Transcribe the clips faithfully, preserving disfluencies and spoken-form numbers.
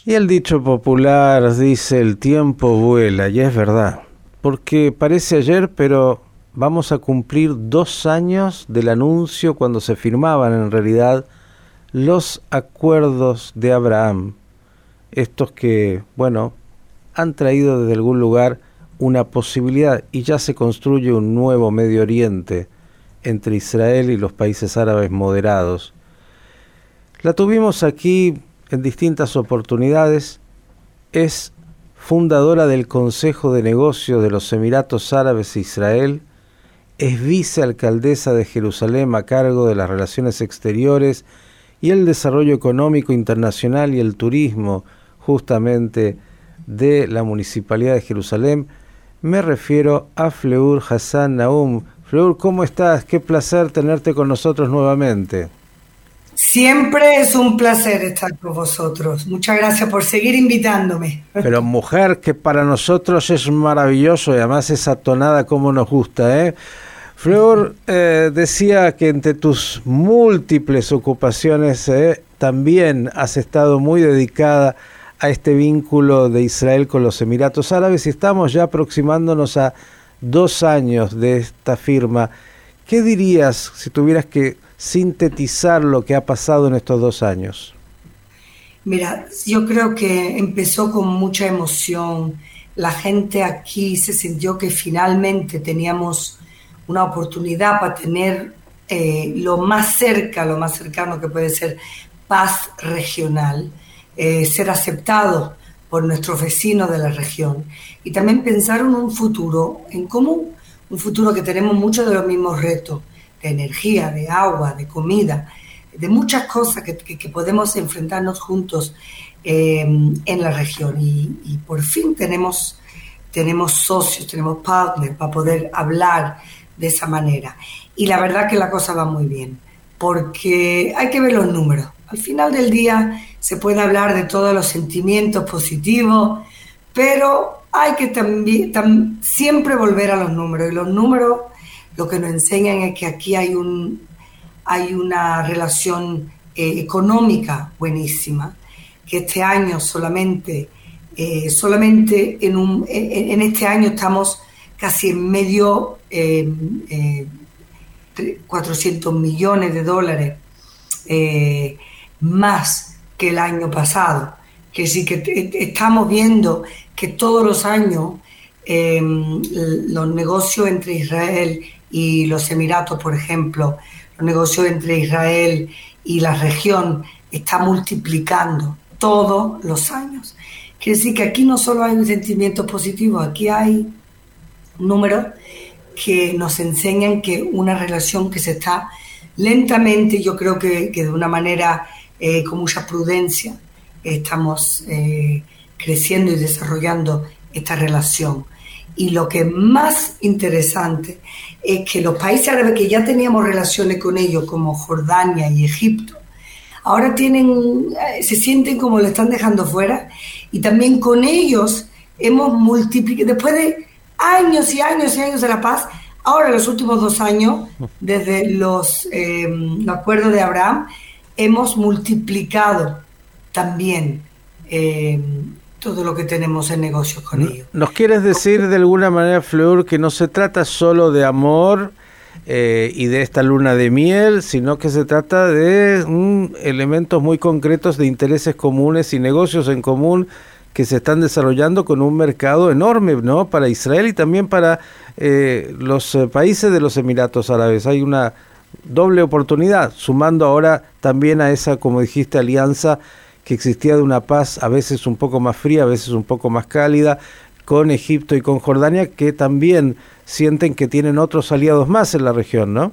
Y el dicho popular dice: el tiempo vuela, y es verdad, porque parece ayer, pero vamos a cumplir dos años del anuncio cuando se firmaban en realidad los acuerdos de Abraham, estos que, bueno, han traído desde algún lugar una posibilidad, y ya se construye un nuevo Medio Oriente entre Israel y los países árabes moderados. La tuvimos aquí en distintas oportunidades. Es fundadora del Consejo de Negocios de los Emiratos Árabes e Israel, es vicealcaldesa de Jerusalén a cargo de las relaciones exteriores y el desarrollo económico internacional y el turismo, justamente de la Municipalidad de Jerusalén. Me refiero a Fleur Hassan Naum. Fleur, ¿cómo estás? Qué placer tenerte con nosotros nuevamente. Siempre es un placer estar con vosotros. Muchas gracias por seguir invitándome. Pero mujer, que para nosotros es maravilloso y además esa tonada como nos gusta, ¿eh? Fleur eh, decía que entre tus múltiples ocupaciones eh, también has estado muy dedicada a este vínculo de Israel con los Emiratos Árabes y estamos ya aproximándonos a dos años de esta firma. ¿Qué dirías si tuvieras que sintetizar lo que ha pasado en estos dos años? Mira, yo creo que empezó con mucha emoción. La gente aquí se sintió que finalmente teníamos una oportunidad para tener eh, lo más cerca, lo más cercano que puede ser paz regional, eh, ser aceptado por nuestros vecinos de la región y también pensar en un futuro en común, un futuro que tenemos muchos de los mismos retos, de energía, de agua, de comida, de muchas cosas que, que, que podemos enfrentarnos juntos eh, en la región. Y, y por fin tenemos, tenemos socios, tenemos partners para poder hablar de esa manera. Y la verdad que la cosa va muy bien, porque hay que ver los números. Al final del día se puede hablar de todos los sentimientos positivos, pero hay que también tam, siempre volver a los números. Y los números lo que nos enseñan es que aquí hay, un, hay una relación eh, económica buenísima, que este año solamente, eh, solamente en, un, en, en este año estamos casi en medio, eh, eh, cuatrocientos millones de dólares eh, más que el año pasado. Que sí que t- estamos viendo que todos los años eh, los negocios entre Israel y los Emiratos, por ejemplo, los negocios entre Israel y la región está multiplicando todos los años. Quiere decir que aquí no solo hay sentimientos positivos, aquí hay números que nos enseñan que una relación que se está lentamente, yo creo que, que de una manera eh, con mucha prudencia, estamos eh, creciendo y desarrollando esta relación. Y lo que es más interesante es que los países árabes que ya teníamos relaciones con ellos, como Jordania y Egipto, ahora tienen, se sienten como lo están dejando fuera, y también con ellos hemos multiplicado, después de años y años y años de la paz, ahora los últimos dos años, desde los, eh, los acuerdos de Abraham, hemos multiplicado también eh, todo lo que tenemos en negocios con ellos. ¿Nos quieres decir de alguna manera, Fleur, que no se trata solo de amor eh, y de esta luna de miel, sino que se trata de mm, elementos muy concretos de intereses comunes y negocios en común que se están desarrollando con un mercado enorme, ¿no?, para Israel y también para eh, los eh, países de los Emiratos Árabes? Hay una doble oportunidad, sumando ahora también a esa, como dijiste, alianza que existía de una paz a veces un poco más fría, a veces un poco más cálida, con Egipto y con Jordania, que también sienten que tienen otros aliados más en la región, ¿no?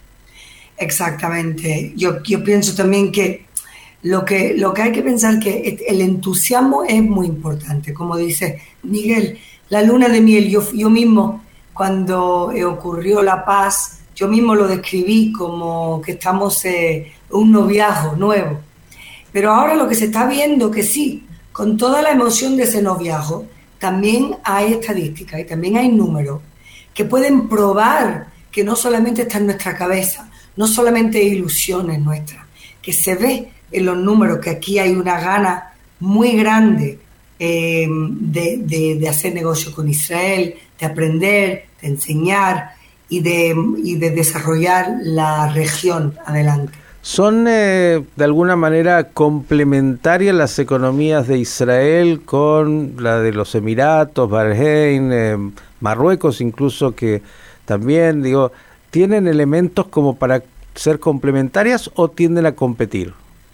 Exactamente. Yo, yo pienso también que lo que lo que hay que pensar que el entusiasmo es muy importante. Como dice Miguel, la luna de miel, yo, yo mismo, cuando ocurrió la paz, yo mismo lo describí como que estamos en eh, un noviazgo nuevo. Pero ahora lo que se está viendo que sí, con toda la emoción de ese noviazgo, también hay estadísticas y también hay números que pueden probar que no solamente está en nuestra cabeza, no solamente hay ilusiones nuestras, que se ve en los números que aquí hay una gana muy grande eh, de, de, de hacer negocio con Israel, de aprender, de enseñar y de, y de desarrollar la región adelante. ¿Son eh, de alguna manera complementarias las economías de Israel con la de los Emiratos, Bahrein, eh, Marruecos incluso, que también, digo, tienen elementos como para ser complementarias o tienden a competir?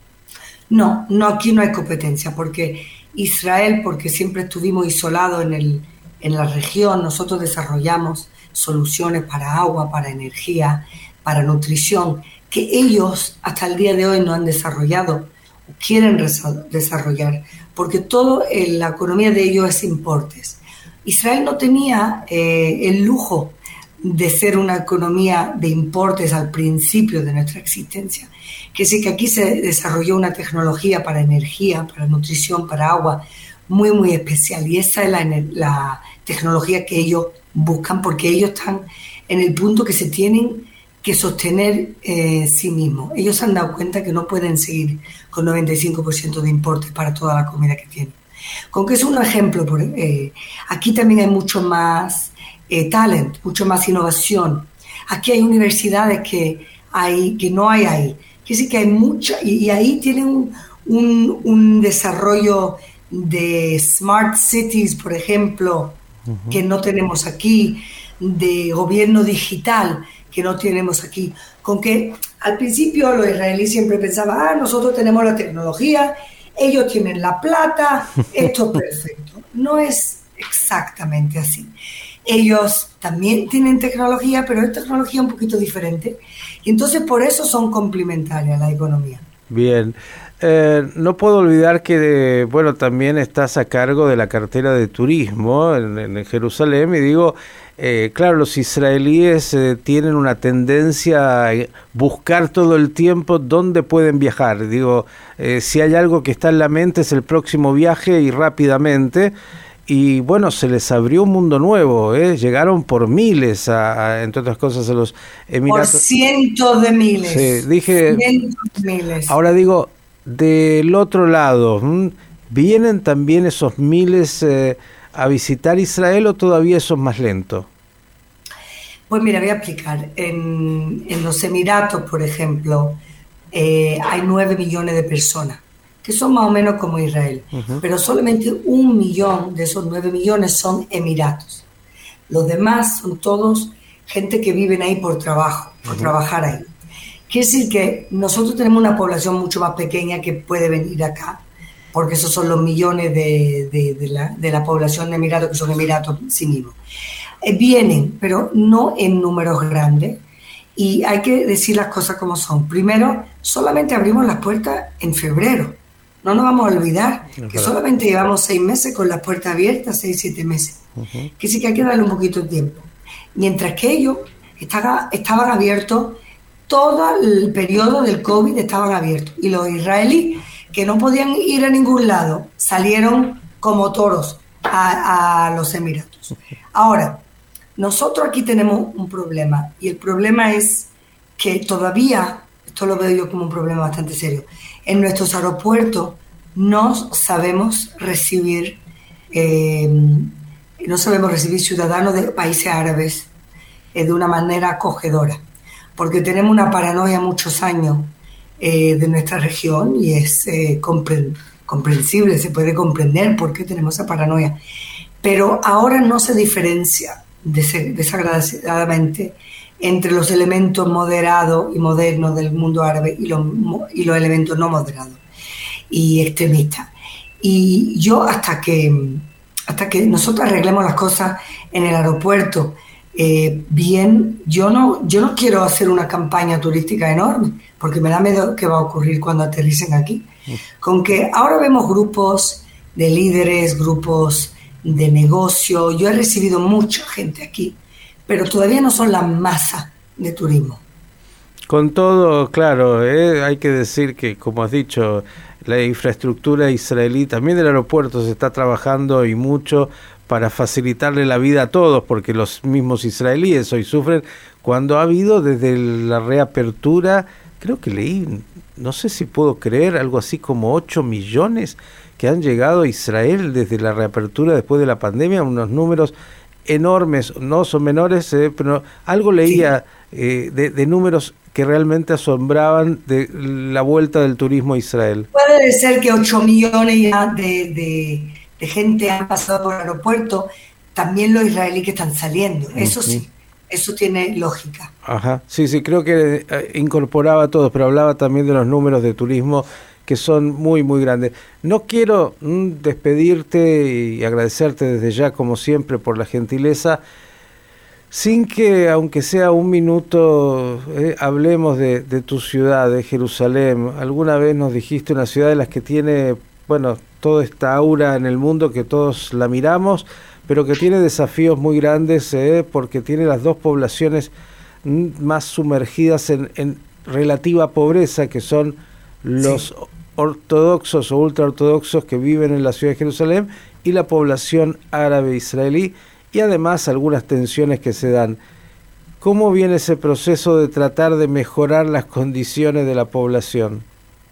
No, no, aquí no hay competencia, porque Israel, porque siempre estuvimos isolados en, el, en la región, nosotros desarrollamos soluciones para agua, para energía, para nutrición, que ellos hasta el día de hoy no han desarrollado o quieren desarrollar, porque toda la economía de ellos es importes. Israel no tenía eh, el lujo de ser una economía de importes al principio de nuestra existencia, que sí que aquí se desarrolló una tecnología para energía, para nutrición, para agua, muy, muy especial, y esa es la, la tecnología que ellos buscan, porque ellos están en el punto que se tienen que sostener eh, sí mismos. Ellos se han dado cuenta que no pueden seguir con noventa y cinco por ciento de importes para toda la comida que tienen. Con que es un ejemplo, por, eh, aquí también hay mucho más eh, talent, mucho más innovación. Aquí hay universidades que, hay, que no hay ahí, que sí que hay mucha, y, y ahí tienen un, un, un desarrollo de smart cities, por ejemplo, uh-huh. que no tenemos aquí, de gobierno digital, que no tenemos aquí. Con que al principio los israelíes siempre pensaban, ah, nosotros tenemos la tecnología, ellos tienen la plata, esto es perfecto. No es exactamente así. Ellos también tienen tecnología, pero es tecnología un poquito diferente. Y entonces por eso son complementarias a la economía. Bien. Eh, no puedo olvidar que, bueno, también estás a cargo de la cartera de turismo en, en Jerusalén, y digo, eh, claro, los israelíes eh, tienen una tendencia a buscar todo el tiempo dónde pueden viajar. Digo, eh, si hay algo que está en la mente es el próximo viaje y rápidamente. Y bueno, se les abrió un mundo nuevo, ¿eh? Llegaron por miles, a, a, entre otras cosas, a los Emiratos. Por cientos de miles. Sí, dije. Cientos de miles. Ahora digo, del otro lado, ¿m? ¿vienen también esos miles eh, a visitar Israel o todavía eso es más lento? Pues mira, voy a explicar. En, en los Emiratos, por ejemplo, eh, hay nueve millones de personas, que son más o menos como Israel, uh-huh. pero solamente un millón de esos nueve millones son emiratos. Los demás son todos gente que viven ahí por trabajo, por uh-huh. trabajar ahí. Quiere decir que nosotros tenemos una población mucho más pequeña que puede venir acá, porque esos son los millones de, de, de, la, de la población de emiratos, que son emiratos sí mismos. Eh, vienen, pero no en números grandes, y hay que decir las cosas como son. Primero, solamente abrimos las puertas en febrero. No nos vamos a olvidar que solamente llevamos seis meses con las puertas abiertas, seis, siete meses. Uh-huh. Que sí que hay que darle un poquito de tiempo. Mientras que ellos estaban, estaban abiertos, todo el periodo del COVID estaban abiertos. Y los israelíes, que no podían ir a ningún lado, salieron como toros a, a los Emiratos. Ahora, nosotros aquí tenemos un problema. Y el problema es que todavía, esto lo veo yo como un problema bastante serio, en nuestros aeropuertos no sabemos recibir eh, no sabemos recibir ciudadanos de países árabes eh, de una manera acogedora, porque tenemos una paranoia muchos años eh, de nuestra región, y es eh, compre- comprensible, se puede comprender por qué tenemos esa paranoia, pero ahora no se diferencia des- desagraciadamente entre los elementos moderados y modernos del mundo árabe y los, y los elementos no moderados y extremistas. Y yo hasta que, hasta que nosotros arreglemos las cosas en el aeropuerto eh, bien, yo no, yo no quiero hacer una campaña turística enorme, porque me da miedo que va a ocurrir cuando aterricen aquí. Con que ahora vemos grupos de líderes, grupos de negocio. Yo he recibido mucha gente aquí, pero todavía no son la masa de turismo. Con todo, claro, eh, hay que decir que, como has dicho, la infraestructura israelí, también del aeropuerto, se está trabajando y mucho para facilitarle la vida a todos, porque los mismos israelíes hoy sufren cuando ha habido desde la reapertura, creo que leí, no sé si puedo creer, algo así como ocho millones que han llegado a Israel desde la reapertura después de la pandemia, unos números enormes, no son menores, eh, pero algo leía eh, de, de números que realmente asombraban de la vuelta del turismo a Israel. Puede ser que ocho millones ya de, de, de gente han pasado por el aeropuerto, también los israelíes que están saliendo, eso sí, eso tiene lógica. Ajá, sí, sí, creo que eh, incorporaba a todos, pero hablaba también de los números de turismo que son muy, muy grandes. No quiero mm, despedirte y agradecerte desde ya, como siempre, por la gentileza, sin que, aunque sea un minuto, eh, hablemos de, de tu ciudad, de Jerusalén. Alguna vez nos dijiste una ciudad de las que tiene, bueno, toda esta aura en el mundo que todos la miramos, pero que tiene desafíos muy grandes, eh, porque tiene las dos poblaciones mm, más sumergidas en, en relativa pobreza, que son los sí. ortodoxos o ultraortodoxos que viven en la ciudad de Jerusalén y la población árabe israelí, y además algunas tensiones que se dan. ¿Cómo viene ese proceso de tratar de mejorar las condiciones de la población?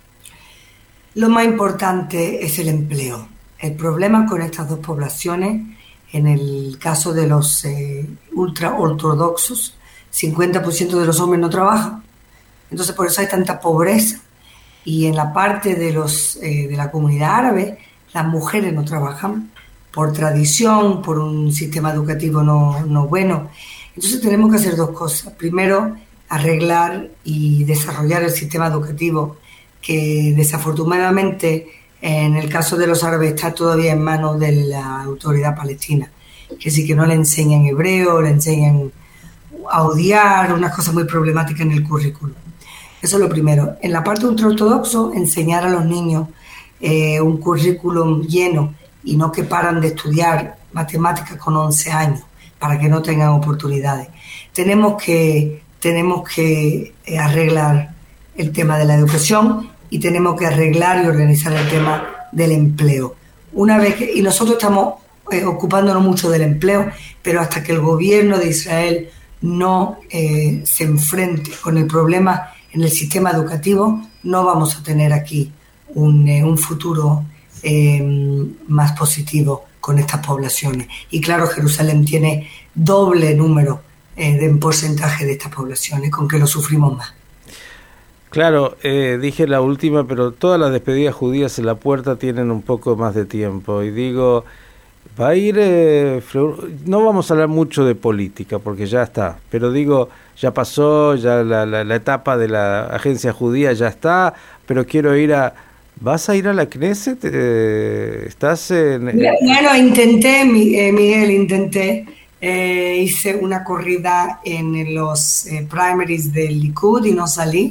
Lo más importante es el empleo. El problema con estas dos poblaciones, en el caso de los eh, ultraortodoxos, cincuenta por ciento de los hombres no trabajan. Entonces por eso hay tanta pobreza. Y en la parte de, los, eh, de la comunidad árabe, las mujeres no trabajan por tradición, por un sistema educativo no, no bueno. Entonces tenemos que hacer dos cosas. Primero, arreglar y desarrollar el sistema educativo, que desafortunadamente en el caso de los árabes está todavía en manos de la autoridad palestina, que sí que no le enseñan hebreo, le enseñan a odiar, unas cosas muy problemáticas en el currículum. Eso es lo primero. En la parte ultraortodoxo, enseñar a los niños eh, un currículum lleno y no que paran de estudiar matemáticas con once años para que no tengan oportunidades. Tenemos que, tenemos que arreglar el tema de la educación y tenemos que arreglar y organizar el tema del empleo. Una vez que, y nosotros estamos eh, ocupándonos mucho del empleo, pero hasta que el gobierno de Israel no eh, se enfrente con el problema en el sistema educativo, no vamos a tener aquí un, eh, un futuro eh, más positivo con estas poblaciones. Y claro, Jerusalén tiene doble número eh, de porcentaje de estas poblaciones, con que lo sufrimos más. Claro, eh, dije la última, pero todas las despedidas judías en la puerta tienen un poco más de tiempo. Y digo, va a ir, eh, no vamos a hablar mucho de política, porque ya está, pero digo, ya pasó, ya la, la, la etapa de la agencia judía ya está, pero quiero ir a... ¿Vas a ir a la Knesset? Eh, ¿Estás en...? Bueno, intenté, Miguel, intenté. Eh, hice una corrida en los eh, primaries del Likud y no salí.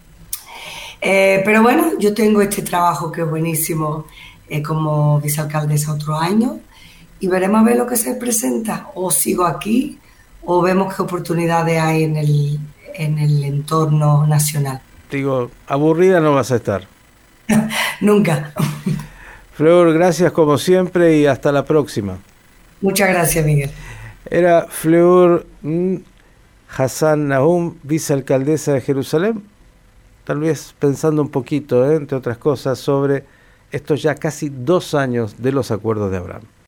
Eh, pero bueno, yo tengo este trabajo que es buenísimo eh, como vicealcaldesa otro año y veremos a ver lo que se presenta. O sigo aquí o vemos qué oportunidades hay en el, en el entorno nacional. Digo, aburrida no vas a estar. Nunca. Fleur, gracias como siempre y hasta la próxima. Muchas gracias, Miguel. Era Fleur mm, Hassan Nahum, vicealcaldesa de Jerusalén, tal vez pensando un poquito, eh, entre otras cosas, sobre estos ya casi dos años de los acuerdos de Abraham.